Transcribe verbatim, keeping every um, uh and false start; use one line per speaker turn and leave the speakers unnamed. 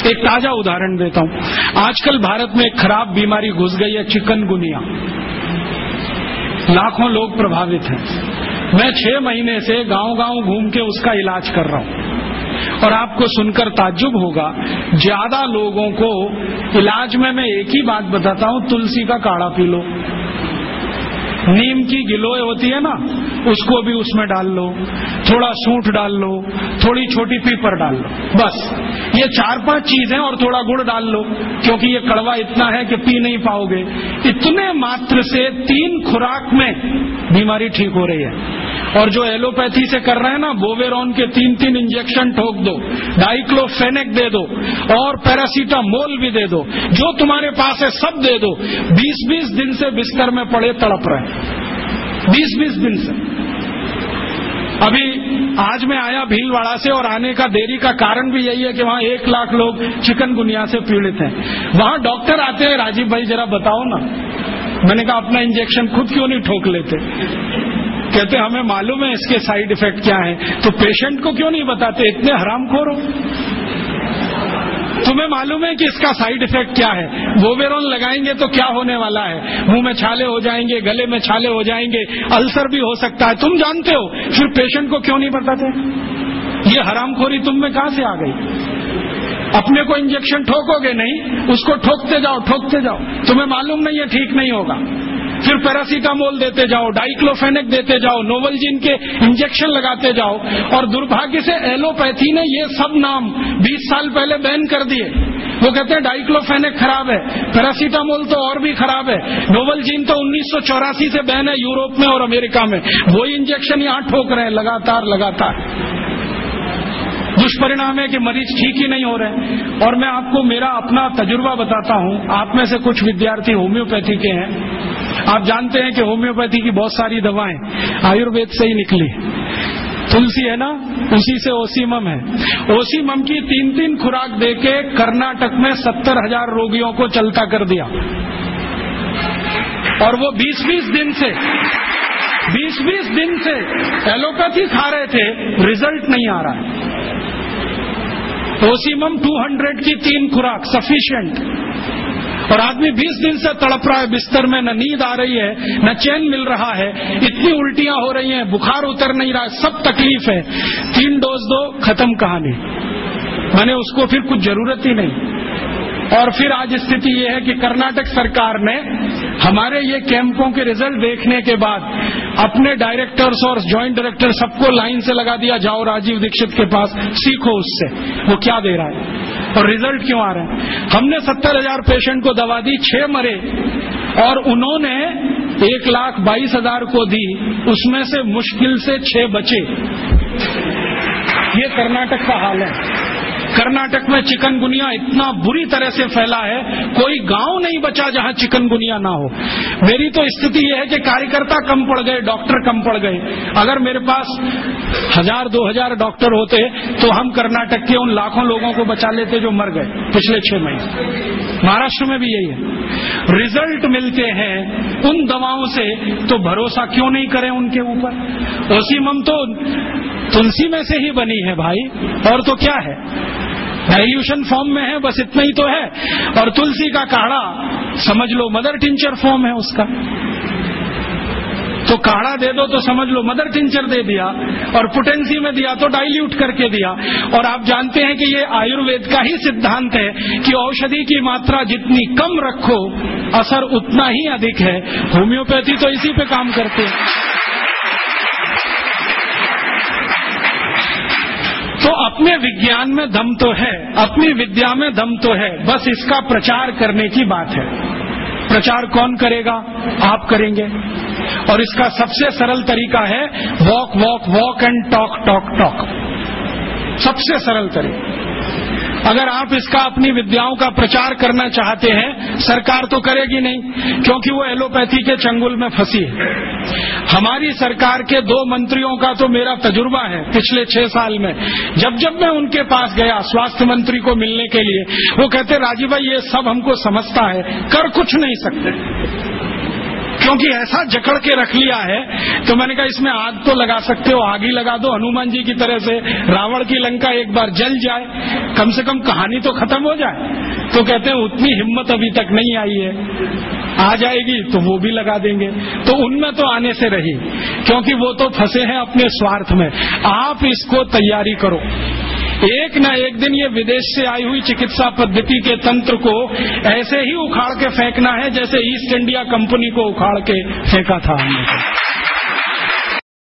एक ताजा उदाहरण देता हूं। आजकल भारत में एक खराब बीमारी घुस गई है, चिकनगुनिया। लाखों लोग प्रभावित हैं। मैं छह महीने से गांव गांव घूम के उसका इलाज कर रहा हूं और आपको सुनकर ताज्जुब होगा, ज्यादा लोगों को इलाज में मैं एक ही बात बताता हूं, तुलसी का काढ़ा पी लो, नीम की गिलोय होती है ना, उसको भी उसमें डाल लो, थोड़ा सूंठ डाल लो, थोड़ी छोटी पीपर डाल लो, बस ये चार पांच चीजें, और थोड़ा गुड़ डाल लो, क्योंकि ये कड़वा इतना है कि पी नहीं पाओगे। इतने मात्र से तीन खुराक में बीमारी ठीक हो रही है। और जो एलोपैथी से कर रहे हैं ना, बोवेरॉन के तीन तीन इंजेक्शन ठोक दो, डाइक्लोफेनेक दे दो और पैरासीटामोल भी दे दो, जो तुम्हारे पास है सब दे दो। बीस बीस दिन से बिस्तर में पड़े तड़प रहे, बीस बीस दिन से। अभी आज मैं आया भीलवाड़ा से, और आने का देरी का कारण भी यही है कि वहां एक लाख लोग चिकनगुनिया से पीड़ित हैं। वहां डॉक्टर आते हैं, राजीव भाई जरा बताओ ना। मैंने कहा अपना इंजेक्शन खुद क्यों नहीं ठोक लेते? कहते हमें मालूम है इसके साइड इफेक्ट क्या है, तो पेशेंट को क्यों नहीं बताते? इतने हरामखोर हो, तुम्हें मालूम है कि इसका साइड इफेक्ट क्या है, बोवेरॉन लगाएंगे तो क्या होने वाला है, मुंह में छाले हो जाएंगे, गले में छाले हो जाएंगे, अल्सर भी हो सकता है, तुम जानते हो, फिर पेशेंट को क्यों नहीं बताते? ये हरामखोरी तुम में कहां से आ गई? अपने को इंजेक्शन ठोकोगे नहीं, उसको ठोकते जाओ ठोकते जाओ, तुम्हें मालूम नहीं है ठीक नहीं होगा, फिर पैरासीटामोल देते जाओ, डाइक्लोफेनेक देते जाओ, नोवलजीन के इंजेक्शन लगाते जाओ। और दुर्भाग्य से एलोपैथी ने ये सब नाम बीस साल पहले बैन कर दिए। वो कहते हैं डाइक्लोफेनेक खराब है, पैरासीटामोल तो और भी खराब है, नोवलजीन तो उन्नीस सौ चौरासी से बैन है यूरोप में और अमेरिका में, वही इंजेक्शन यहाँ ठोक रहे हैं लगातार लगातार। दुष्परिणाम है कि मरीज ठीक ही नहीं हो रहे। और मैं आपको मेरा अपना तजुर्बा बताता हूं, आप में से कुछ विद्यार्थी होम्योपैथी के हैं, आप जानते हैं कि होम्योपैथी की बहुत सारी दवाएं आयुर्वेद से ही निकली। तुलसी है ना, उसी से ओसीमम है, ओसीमम की तीन तीन खुराक देके कर्नाटक में सत्तर हजार रोगियों को चलता कर दिया, और वो बीस बीस दिन से बीस बीस दिन से एलोपैथी खा रहे थे, रिजल्ट नहीं आ रहा है। ओसीमम दो सौ की तीन खुराक सफिशिएंट, और आदमी बीस दिन से तड़प रहा है बिस्तर में, न नींद आ रही है, न चैन मिल रहा है, इतनी उल्टियां हो रही हैं, बुखार उतर नहीं रहा है, सब तकलीफ है। तीन डोज दो, खत्म कहानी, मैंने उसको फिर कुछ जरूरत ही नहीं। और फिर आज स्थिति ये है कि कर्नाटक सरकार ने हमारे ये कैंपों के रिजल्ट देखने के बाद अपने डायरेक्टर्स और ज्वाइंट डायरेक्टर सबको लाइन से लगा दिया, जाओ राजीव दीक्षित के पास, सीखो उससे वो क्या दे रहा है और रिजल्ट क्यों आ रहे हैं। हमने सत्तर हजार पेशेंट को दवा दी, छह मरे, और उन्होंने एक लाख बाईस हजार को दी, उसमें से मुश्किल से छह बचे। ये कर्नाटक का हाल है। कर्नाटक में चिकनगुनिया इतना बुरी तरह से फैला है, कोई गांव नहीं बचा जहां चिकनगुनिया ना हो। मेरी तो स्थिति यह है कि कार्यकर्ता कम पड़ गए, डॉक्टर कम पड़ गए। अगर मेरे पास हजार दो हजार डॉक्टर होते तो हम कर्नाटक के उन लाखों लोगों को बचा लेते जो मर गए पिछले छह महीने। महाराष्ट्र में भी यही है, रिजल्ट मिलते हैं उन दवाओं से, तो भरोसा क्यों नहीं करें उनके ऊपर। ओसीमम तो तुलसी में से ही बनी है भाई, और तो क्या है, डाइल्यूशन फॉर्म में है, बस इतना ही तो है। और तुलसी का काढ़ा समझ लो मदर टिंचर फॉर्म है उसका, तो काढ़ा दे दो तो समझ लो मदर टिंचर दे दिया, और पोटेंसी में दिया तो डाइल्यूट करके दिया। और आप जानते हैं कि ये आयुर्वेद का ही सिद्धांत है कि औषधि की मात्रा जितनी कम रखो असर उतना ही अधिक है। होम्योपैथी तो इसी पे काम करते हैं। तो अपने विज्ञान में दम तो है, अपनी विद्या में दम तो है, बस इसका प्रचार करने की बात है। प्रचार कौन करेगा? आप करेंगे। और इसका सबसे सरल तरीका है walk walk walk and talk talk talk, सबसे सरल तरीका। अगर आप इसका अपनी विद्याओं का प्रचार करना चाहते हैं, सरकार तो करेगी नहीं क्योंकि वो एलोपैथी के चंगुल में फंसी है। हमारी सरकार के दो मंत्रियों का तो मेरा तजुर्बा है पिछले छह साल में। जब जब मैं उनके पास गया स्वास्थ्य मंत्री को मिलने के लिए, वो कहते राजीव भाई ये सब हमको समझता है, कर कुछ नहीं सकते, क्योंकि ऐसा जकड़ के रख लिया है। तो मैंने कहा इसमें आग तो लगा सकते हो, आग ही लगा दो हनुमान जी की तरह से, रावण की लंका एक बार जल जाए, कम से कम कहानी तो खत्म हो जाए। तो कहते हैं उतनी हिम्मत अभी तक नहीं आई है, आ जाएगी तो वो भी लगा देंगे। तो उनमें तो आने से रही, क्योंकि वो तो फंसे हैं अपने स्वार्थ में। आप इसको तैयारी करो, एक न एक दिन ये विदेश से आई हुई चिकित्सा पद्धति के तंत्र को ऐसे ही उखाड़ के फेंकना है जैसे ईस्ट इंडिया कंपनी को उखाड़ के फेंका था हमने।